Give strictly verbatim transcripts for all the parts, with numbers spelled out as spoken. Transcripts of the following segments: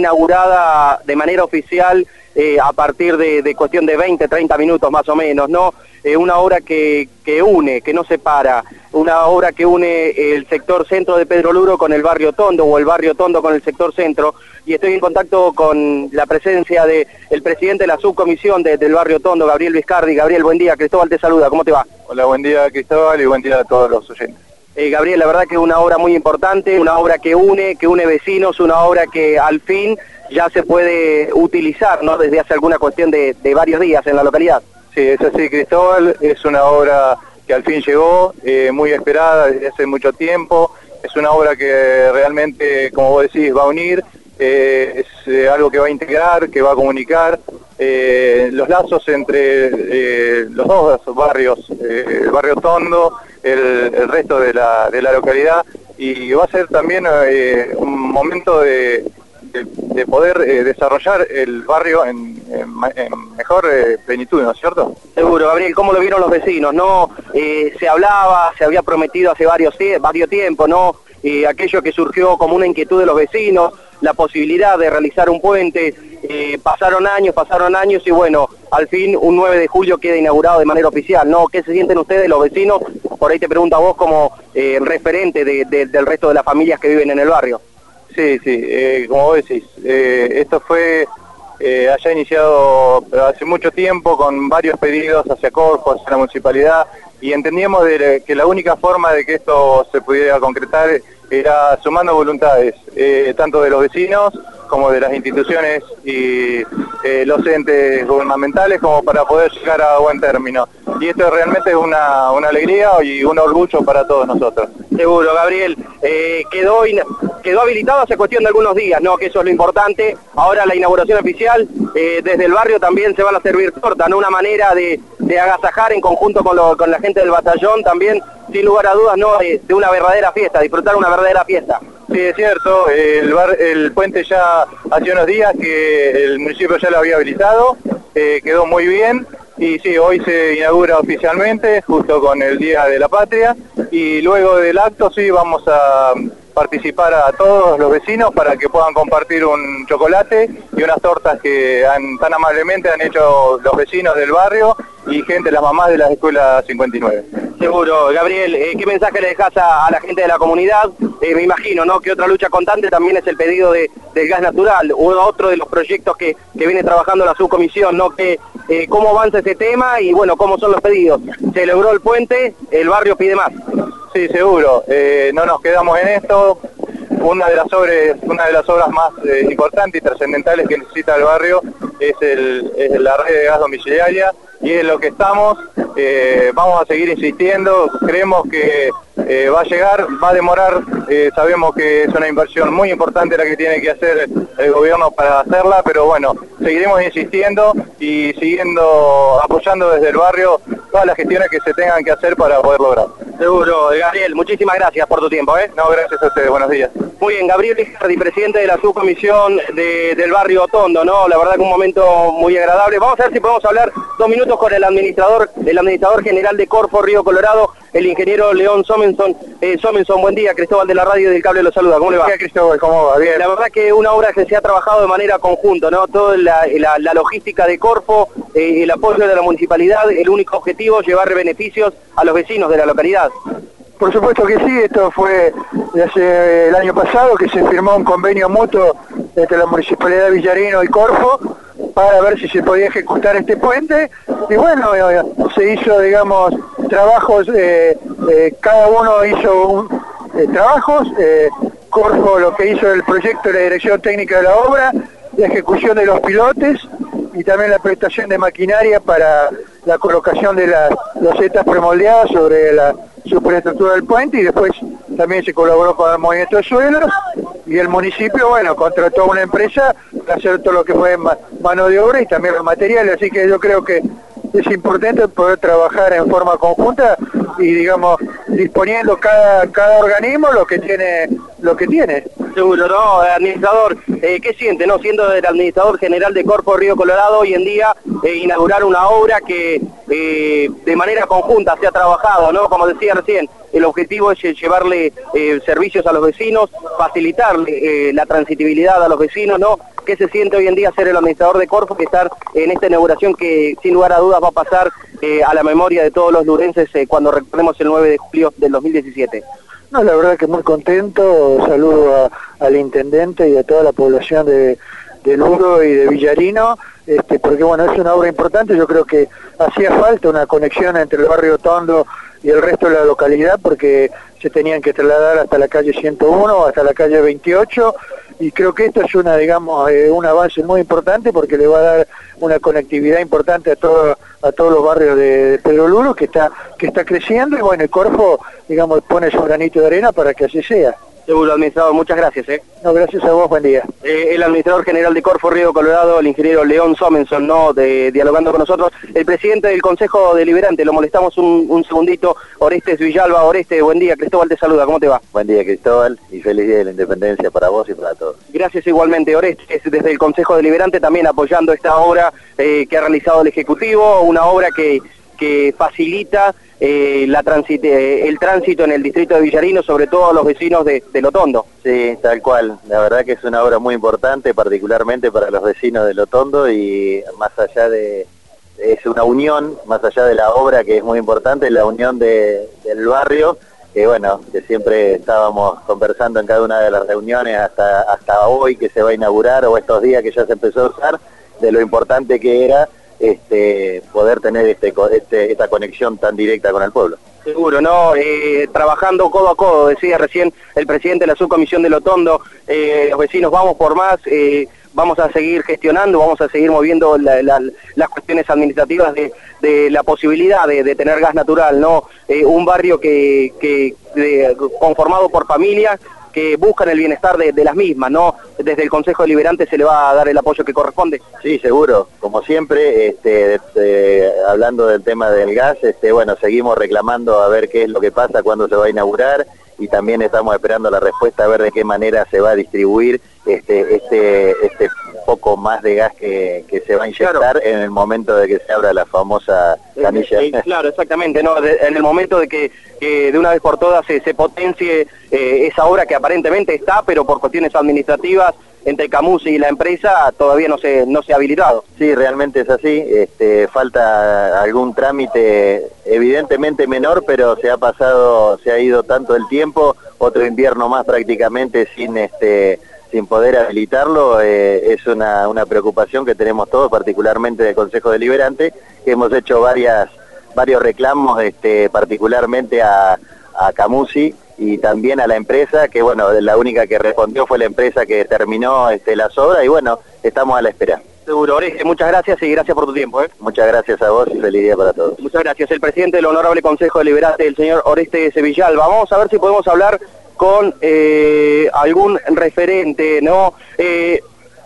inaugurada de manera oficial eh, a partir de, de cuestión de veinte, treinta minutos más o menos, ¿no? Eh, una obra que, que une, que no separa, una obra que une el sector centro de Pedro Luro con el barrio Tondo, o el barrio Tondo con el sector centro, y estoy en contacto con la presencia del presidente de la subcomisión de, del barrio Tondo, Gabriel Viscardi. Gabriel, buen día, Cristóbal te saluda, ¿cómo te va? Hola, buen día Cristóbal y buen día a todos los oyentes. Eh, Gabriel, la verdad que es una obra muy importante, una obra que une, que une vecinos, una obra que al fin ya se puede utilizar, ¿no? Desde hace alguna cuestión de, de varios días en la localidad. Sí, es así, Cristóbal, es una obra que al fin llegó, eh, muy esperada desde hace mucho tiempo, es una obra que realmente, como vos decís, va a unir, eh, es eh, algo que va a integrar, que va a comunicar eh, los lazos entre eh, los dos barrios, eh, el barrio Tondo, el, el resto de la, de la localidad, y va a ser también eh, un momento de... De, de poder eh, desarrollar el barrio en, en, en mejor eh, plenitud, ¿no es cierto? Seguro, Gabriel, ¿cómo lo vieron los vecinos? ¿No? Eh, se hablaba, se había prometido hace varios, varios tiempos, ¿no? Eh, aquello que surgió como una inquietud de los vecinos, la posibilidad de realizar un puente, eh, pasaron años, pasaron años y bueno, al fin un nueve de julio queda inaugurado de manera oficial, ¿no? ¿Qué se sienten ustedes, los vecinos? Por ahí te pregunto a vos como eh, referente de, de, del resto de las familias que viven en el barrio. Sí, sí, eh, como vos decís, eh, esto fue eh, allá iniciado hace mucho tiempo con varios pedidos hacia Corfo, hacia la municipalidad, y entendíamos de que la única forma de que esto se pudiera concretar era sumando voluntades, eh, tanto de los vecinos como de las instituciones y eh, los entes gubernamentales, como para poder llegar a buen término. Y esto realmente es una, una alegría y un orgullo para todos nosotros. Seguro, Gabriel. Eh, quedó, quedó habilitado hace cuestión de algunos días, ¿no? Que eso es lo importante. Ahora la inauguración oficial, eh, desde el barrio también se van a servir torta, ¿no? Una manera de, de agasajar en conjunto con, lo, con la gente del batallón también, sin lugar a dudas, ¿no? De, de una verdadera fiesta, disfrutar una verdadera fiesta. Sí, es cierto, el, bar, el puente ya hace unos días que el municipio ya lo había habilitado, eh, quedó muy bien. Y sí, hoy se inaugura oficialmente, justo con el Día de la Patria, y luego del acto sí vamos a participar a todos los vecinos para que puedan compartir un chocolate y unas tortas que han, tan amablemente han hecho los vecinos del barrio y gente, las mamás de la escuela cincuenta y nueve. Seguro, Gabriel, eh, ¿qué mensaje le dejas a, a la gente de la comunidad? Eh, me imagino, ¿no? Que otra lucha constante también es el pedido de, del gas natural, uno otro de los proyectos que, que viene trabajando la subcomisión, ¿no? Que, eh, ¿Cómo avanza ese tema y bueno, cómo son los pedidos? Se logró el puente, el barrio pide más. Sí, seguro, eh, no nos quedamos en esto. Una de las obras, una de las obras más eh, importantes y trascendentales que necesita el barrio es, el, es la red de gas domiciliaria, y es lo que estamos, eh, vamos a seguir insistiendo, creemos que eh, va a llegar, va a demorar, eh, sabemos que es una inversión muy importante la que tiene que hacer el gobierno para hacerla, pero bueno, seguiremos insistiendo y siguiendo apoyando desde el barrio todas las gestiones que se tengan que hacer para poder lograr. Seguro, Gabriel, muchísimas gracias por tu tiempo, ¿eh? No, gracias a ustedes, buenos días. Muy bien, Gabriel Viscardi, presidente de la subcomisión de, del barrio Tondo, ¿no? La verdad que un momento muy agradable. Vamos a ver si podemos hablar dos minutos con el administrador, el administrador general de Corfo Río Colorado, el ingeniero León Somenson. Eh, Somenson, buen día, Cristóbal de la Radio del Cable lo saluda, ¿cómo le va? Buen día, Cristóbal, ¿cómo va? Bien. La verdad que una obra que se ha trabajado de manera conjunta, ¿no? Toda la, la, la logística de Corfo, eh, el apoyo de la municipalidad, el único objetivo, llevar beneficios a los vecinos de la localidad. Por supuesto que sí, esto fue desde el año pasado que se firmó un convenio mutuo entre la Municipalidad de Villarino y Corfo para ver si se podía ejecutar este puente, y bueno, se hizo, digamos, trabajos, eh, eh, cada uno hizo un, eh, trabajos, eh, Corfo lo que hizo el proyecto de la dirección técnica de la obra, la ejecución de los pilotes y también la prestación de maquinaria para la colocación de las losetas premoldeadas sobre la superestructura del puente, y después también se colaboró con el movimiento de suelos, y el municipio, bueno, contrató una empresa para hacer todo lo que fue mano de obra y también los materiales, así que yo creo que es importante poder trabajar en forma conjunta y, digamos, disponiendo cada, cada organismo lo que tiene, lo que tiene. Seguro, ¿no? Administrador, eh, ¿qué siente, no? Siendo el administrador general de Corfo Río Colorado, hoy en día eh, inaugurar una obra que eh, de manera conjunta se ha trabajado, ¿no? Como decía recién, el objetivo es llevarle eh, servicios a los vecinos, facilitarle eh, la transitibilidad a los vecinos, ¿no? ¿Qué se siente hoy en día ser el administrador de Corfo, que estar en esta inauguración que sin lugar a dudas va a pasar eh, a la memoria de todos los lurenses eh, cuando recordemos el nueve de julio del dos mil diecisiete? No, la verdad que muy contento, saludo a, al intendente y a toda la población de, de Luro y de Villarino, este, porque bueno, es una obra importante. Yo creo que hacía falta una conexión entre el barrio Tondo y el resto de la localidad, porque se tenían que trasladar hasta la calle ciento uno, hasta la calle veintiocho, y creo que esto es una, digamos, eh, un avance muy importante, porque le va a dar una conectividad importante a todo, a todos los barrios de, de Pedro Luro, que está, que está creciendo, y bueno, el Corfo, digamos, pone su granito de arena para que así sea. Seguro, administrador, muchas gracias. ¿eh? No, gracias a vos, buen día. Eh, el administrador general de Corfo Río Colorado, el ingeniero León Somenson, ¿no? De, dialogando con nosotros. El presidente del Consejo Deliberante, lo molestamos un, un segundito. Orestes Villalba. Oreste, buen día. Cristóbal te saluda, ¿cómo te va? Buen día, Cristóbal, y feliz día de la independencia para vos y para todos. Gracias igualmente, Orestes, desde el Consejo Deliberante también apoyando esta obra eh, que ha realizado el Ejecutivo, una obra que, que facilita Eh, la transit eh, el tránsito en el distrito de Villarino, sobre todo a los vecinos de, de Lotondo. Sí, tal cual. La verdad que es una obra muy importante, particularmente para los vecinos de Lotondo, y más allá de... es una unión, más allá de la obra que es muy importante, la unión de, del barrio, que bueno, que siempre estábamos conversando en cada una de las reuniones hasta, hasta hoy que se va a inaugurar, o estos días que ya se empezó a usar, de lo importante que era Este, poder tener este, este, esta conexión tan directa con el pueblo. Seguro, ¿no? Eh, trabajando codo a codo, decía recién el presidente de la subcomisión de Lotondo, eh, los vecinos vamos por más, eh, vamos a seguir gestionando, vamos a seguir moviendo la, la, las cuestiones administrativas de, de la posibilidad de, de tener gas natural, ¿no? Eh, un barrio que, que de, conformado por familias que buscan el bienestar de, de las mismas, ¿no? Desde el Consejo Deliberante se le va a dar el apoyo que corresponde. Sí, seguro. Como siempre, este, este, hablando del tema del gas, este, bueno, seguimos reclamando a ver qué es lo que pasa, cuándo se va a inaugurar, y también estamos esperando la respuesta a ver de qué manera se va a distribuir este, este, este poco más de gas que, que se va a inyectar, claro, en el momento de que se abra la famosa canilla. Eh, eh, claro, exactamente, ¿no? De, en el momento de que, que de una vez por todas se, se potencie eh, esa obra que aparentemente está, pero por cuestiones administrativas entre Camusi y la empresa todavía no se, no se ha habilitado. Sí, realmente es así. Este, falta algún trámite evidentemente menor, pero se ha pasado, se ha ido tanto el tiempo, otro invierno más prácticamente sin este sin poder habilitarlo. Eh, es una, una preocupación que tenemos todos, particularmente del Consejo Deliberante, que hemos hecho varias varios reclamos, este, particularmente a, a Camusi y también a la empresa, que bueno, la única que respondió fue la empresa que terminó este, las obras, y bueno, estamos a la espera. Seguro, Oreste, muchas gracias y gracias por tu tiempo. ¿eh? Muchas gracias a vos y feliz día para todos. Muchas gracias. El presidente del Honorable Consejo Deliberante, el señor Oreste Villalba. Vamos a ver si podemos hablar con eh, algún referente, ¿no? Eh,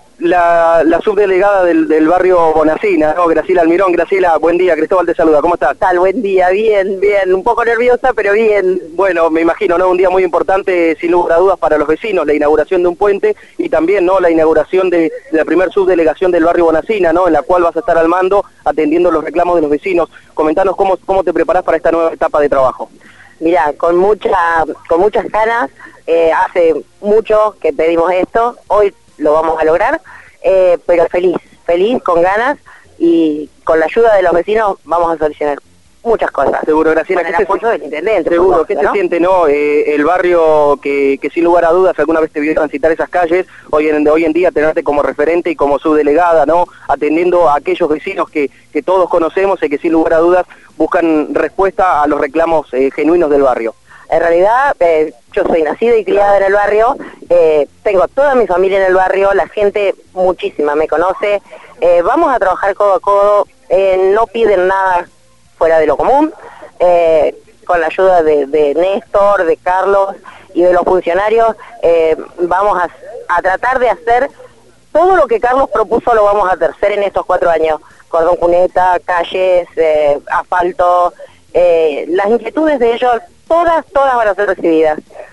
la, la subdelegada del, del barrio Bonacina, ¿no? Graciela Almirón. Graciela, buen día, Cristóbal te saluda, ¿cómo estás? Tal, buen día, bien, bien, un poco nerviosa, pero bien. Bueno, me imagino, ¿no? Un día muy importante, sin lugar a dudas, para los vecinos, la inauguración de un puente, y también, ¿no? La inauguración de, de la primer subdelegación del barrio Bonacina, ¿no? En la cual vas a estar al mando, atendiendo los reclamos de los vecinos. Comentanos cómo, cómo te preparás para esta nueva etapa de trabajo. Mirá, con mucha, con muchas ganas, eh, hace mucho que pedimos esto, hoy lo vamos a lograr, eh, pero feliz, feliz, con ganas, y con la ayuda de los vecinos vamos a solucionar muchas cosas. Seguro, Graciela. Con el apoyo del intendente. Seguro, ¿qué se siente, no? Eh, el barrio que, que sin lugar a dudas alguna vez te vio transitar esas calles, hoy en, hoy en día tenerte como referente y como subdelegada, ¿no? Atendiendo a aquellos vecinos que, que todos conocemos y que sin lugar a dudas buscan respuesta a los reclamos eh, genuinos del barrio. En realidad, eh, yo soy nacida y criada en el barrio, eh, tengo toda mi familia en el barrio, la gente muchísima me conoce, eh, vamos a trabajar codo a codo, eh, no piden nada fuera de lo común, eh, con la ayuda de, de Néstor, de Carlos y de los funcionarios, eh, vamos a, a tratar de hacer todo lo que Carlos propuso, lo vamos a hacer en estos cuatro años, cordón cuneta, calles, eh, asfalto, eh, las inquietudes de ellos, todas, todas van a ser recibidas.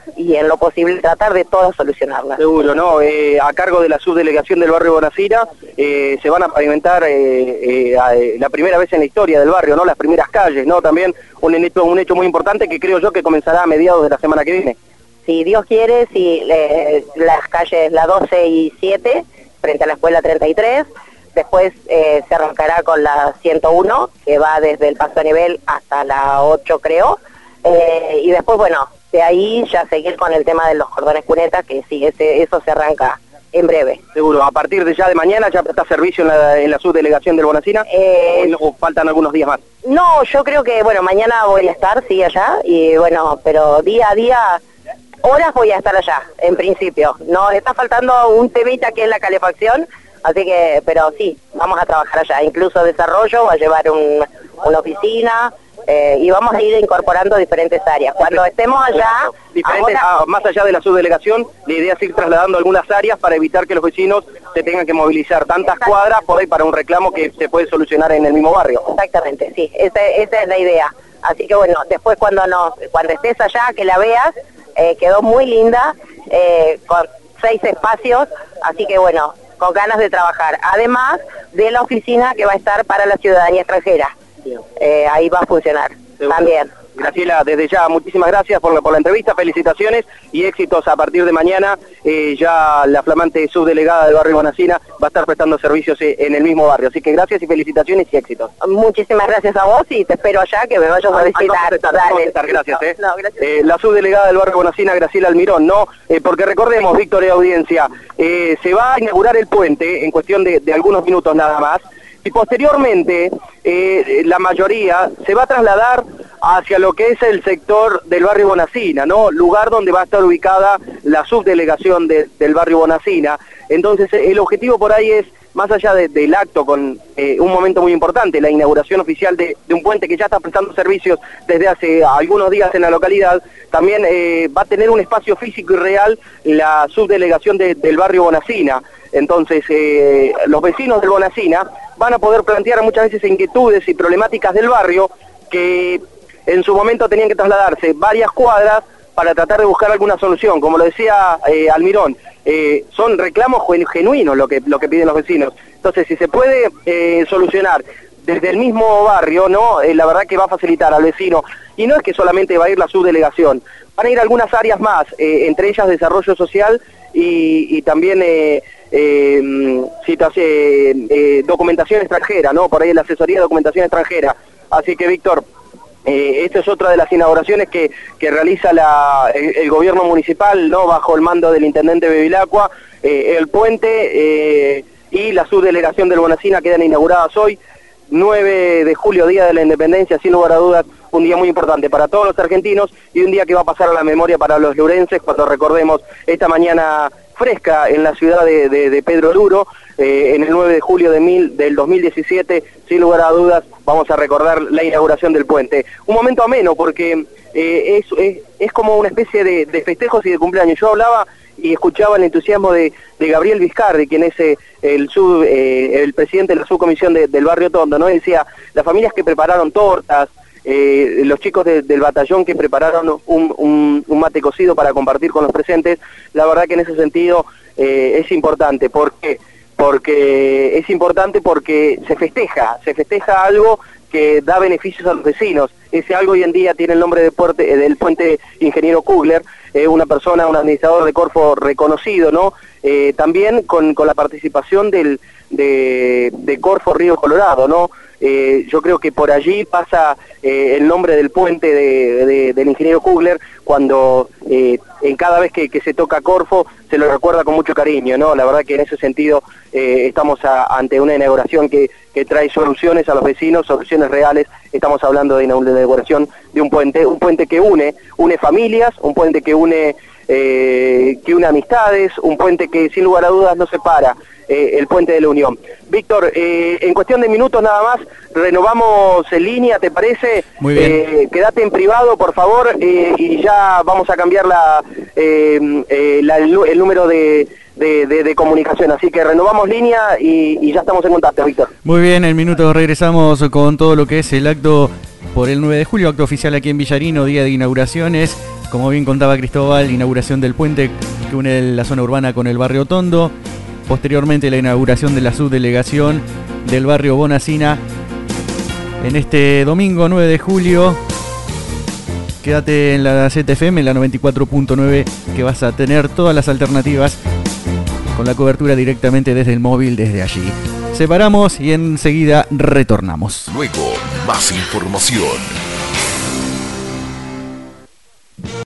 y en lo posible tratar de todas solucionarlas. Seguro, ¿no? Eh, a cargo de la subdelegación del barrio Bonacina eh, se van a pavimentar eh, eh, a, eh, la primera vez en la historia del barrio, ¿no? Las primeras calles, ¿no? También un hecho, un hecho muy importante que creo yo que comenzará a mediados de la semana que viene. Si Dios quiere, si eh, las calles la doce y siete, frente a la escuela treinta y tres, después eh, se arrancará con la ciento uno, que va desde el paso a nivel hasta la ocho, creo, eh, y después, bueno, de ahí ya seguir con el tema de los cordones cunetas, que sí, ese, eso se arranca en breve. Seguro, a partir de ya de mañana ya está servicio en la, en la subdelegación del Bonacina, eh, o, o faltan algunos días más. No, yo creo que, bueno, mañana voy a estar, sí, allá, y bueno, pero día a día... horas voy a estar allá, en principio. Nos está faltando un temita que es la calefacción, así que, pero sí, vamos a trabajar allá. Incluso desarrollo va a llevar un, una oficina eh, y vamos a ir incorporando diferentes áreas. Cuando estemos allá... Diferentes, ahora, ah, más allá de la subdelegación, la idea es ir trasladando algunas áreas para evitar que los vecinos se tengan que movilizar tantas cuadras por ahí para un reclamo que se puede solucionar en el mismo barrio. Exactamente, sí, esa, esa es la idea. Así que bueno, después cuando, nos, cuando estés allá, que la veas, Eh, quedó muy linda, eh, con seis espacios, así que bueno, con ganas de trabajar. Además de la oficina que va a estar para la ciudadanía extranjera, eh, ahí va a funcionar. Seguro. También. Graciela, desde ya, muchísimas gracias por la, por la entrevista, felicitaciones y éxitos a partir de mañana. Eh, ya la flamante subdelegada del barrio Bonacina va a estar prestando servicios en el mismo barrio. Así que gracias y felicitaciones y éxitos. Muchísimas gracias a vos y te espero allá que me vayas a visitar. Estar, Dale. estar, gracias. No, eh. no, gracias. Eh, la subdelegada del barrio Bonacina, Graciela Almirón, ¿no? Eh, porque recordemos, Víctor y audiencia, eh, se va a inaugurar el puente en cuestión de, de algunos minutos nada más. Y posteriormente, eh, la mayoría se va a trasladar hacia lo que es el sector del barrio Bonacina, ¿no? Lugar donde va a estar ubicada la subdelegación de, del barrio Bonacina. Entonces, el objetivo por ahí es, más allá de, del acto con eh, un momento muy importante, la inauguración oficial de, de un puente que ya está prestando servicios desde hace algunos días en la localidad, también eh, va a tener un espacio físico y real la subdelegación de, del barrio Bonacina. Entonces, eh, los vecinos del Bonacina van a poder plantear muchas veces inquietudes y problemáticas del barrio que en su momento tenían que trasladarse varias cuadras para tratar de buscar alguna solución. Como lo decía eh, Almirón, eh, son reclamos genuinos lo que, lo que piden los vecinos. Entonces, si se puede eh, solucionar desde el mismo barrio, ¿no? Eh, la verdad que va a facilitar al vecino. Y no es que solamente va a ir la subdelegación, van a ir algunas áreas más, eh, entre ellas desarrollo social y, y también eh, eh, citas, eh, eh, documentación extranjera, ¿no? Por ahí la asesoría de documentación extranjera. Así que, Víctor, Eh, esta es otra de las inauguraciones que, que realiza la, el, el gobierno municipal, ¿no? Bajo el mando del intendente Bevilacqua. Eh, el puente eh, y la subdelegación del Bonacina quedan inauguradas hoy, nueve de julio, Día de la Independencia, sin lugar a dudas, un día muy importante para todos los argentinos y un día que va a pasar a la memoria para los lurenses cuando recordemos esta mañana fresca en la ciudad de, de, de Pedro Luro, eh, en el nueve de julio de mil, del dos mil diecisiete, sin lugar a dudas, vamos a recordar la inauguración del puente. Un momento ameno porque eh, es, es, es como una especie de, de festejos y de cumpleaños. Yo hablaba y escuchaba el entusiasmo de, de Gabriel Vizcardi, quien es eh, el, sub, eh, el presidente de la subcomisión de, del barrio Tondo, ¿no? Y decía, las familias que prepararon tortas, Eh, los chicos de, del batallón que prepararon un, un, un mate cocido para compartir con los presentes, la verdad que en ese sentido eh, es importante. ¿Por qué? Porque es importante porque se festeja, se festeja algo que da beneficios a los vecinos. Ese algo hoy en día tiene el nombre de puente, del puente Ingeniero Kugler, eh, una persona, un administrador de Corfo reconocido, ¿no? Eh, también con, con la participación del, de, de Corfo Río Colorado, ¿no? Eh, yo creo que por allí pasa eh, el nombre del puente de, de, del ingeniero Kugler, cuando eh, en cada vez que, que se toca Corfo se lo recuerda con mucho cariño, ¿no? La verdad que en ese sentido eh, estamos a, ante una inauguración que, que trae soluciones a los vecinos, soluciones reales. Estamos hablando de una inauguración de un puente, un puente que une, une familias, un puente que une, eh, que une amistades, un puente que sin lugar a dudas no separa. Eh, el puente de la Unión. Víctor, eh, en cuestión de minutos nada más, renovamos en línea, ¿te parece? Muy bien. Eh, quédate en privado, por favor, eh, y ya vamos a cambiar la, eh, eh, la, el, el número de, de, de, de comunicación. Así que renovamos línea y, y ya estamos en contacto, Víctor. Muy bien, en minutos regresamos con todo lo que es el acto por el nueve de julio, acto oficial aquí en Villarino, día de inauguraciones. Como bien contaba Cristóbal, inauguración del puente que une la zona urbana con el barrio Tondo. Posteriormente la inauguración de la subdelegación del barrio Bonacina. En este domingo nueve de julio, quédate en la Z F M, en la noventa y cuatro punto nueve, que vas a tener todas las alternativas con la cobertura directamente desde el móvil, desde allí. Separamos y enseguida retornamos. Luego, más información.